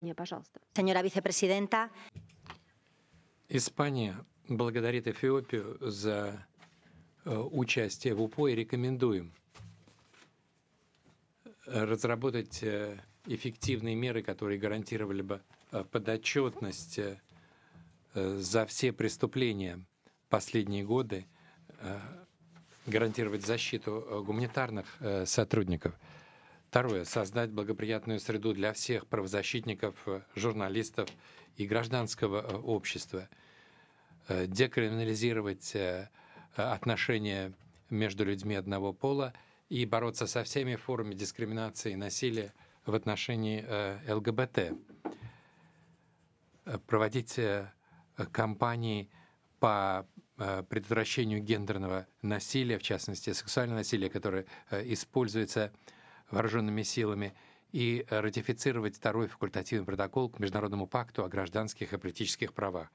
Пожалуйста. Señora vicepresidenta, Испания благодарит Эфиопию за участие в УПО и рекомендуем разработать эффективные меры, которые гарантировали бы подотчетность за все преступления последние годы, гарантировать защиту гуманитарных сотрудников. Второе. Создать благоприятную среду для всех правозащитников, журналистов и гражданского общества. Декриминализировать отношения между людьми одного пола и бороться со всеми формами дискриминации и насилия в отношении ЛГБТ. Проводить кампании по предотвращению гендерного насилия, в частности, сексуального насилия, которое используется вооруженными силами, и ратифицировать второй факультативный протокол к Международному пакту о гражданских и политических правах.